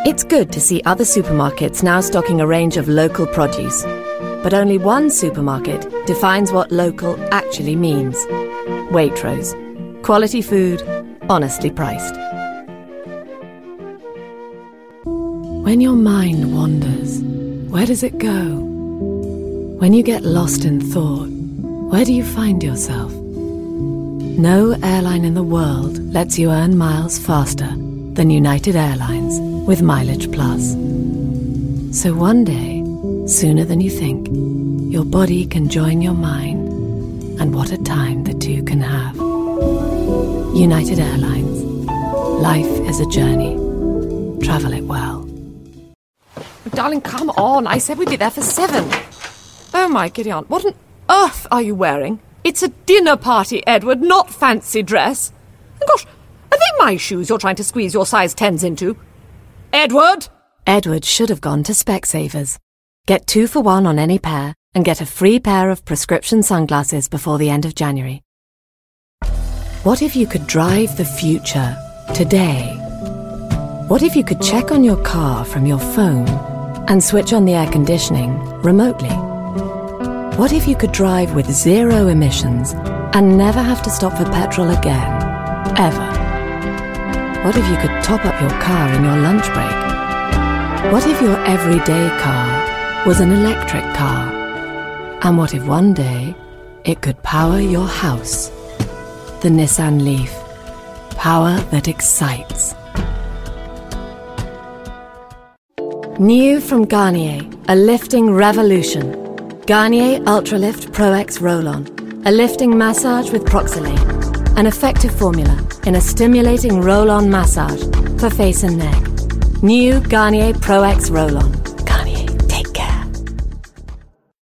It's good to see other supermarkets now stocking a range of local produce. But only one supermarket defines what local actually means. Waitrose. Quality food, honestly priced. When your mind wanders, where does it go? When you get lost in thought, where do you find yourself? No airline in the world lets you earn miles faster than United Airlines with Mileage Plus. So one day, sooner than you think, your body can join your mind, and what a time the two can have. United Airlines. Life is a journey. Travel it well. Darling, come on. I said we'd be there for 7. Oh, my giddy aunt, what on earth are you wearing? It's a dinner party, Edward, not fancy dress. And gosh, are they my shoes you're trying to squeeze your size 10s into? Edward! Edward should have gone to Specsavers. Get 2 for 1 on any pair and get a free pair of prescription sunglasses before the end of January. What if you could drive the future today? What if you could check on your car from your phone and switch on the air conditioning remotely? What if you could drive with 0 emissions and never have to stop for petrol again, ever? What if you could top up your car in your lunch break? What if your everyday car was an electric car? And what if one day it could power your house? The Nissan Leaf. Power that excites. New from Garnier, a lifting revolution. Garnier Ultralift Pro X Roll-On. A lifting massage with Proxylane. An effective formula in a stimulating roll-on massage for face and neck. New Garnier Pro X Roll-On.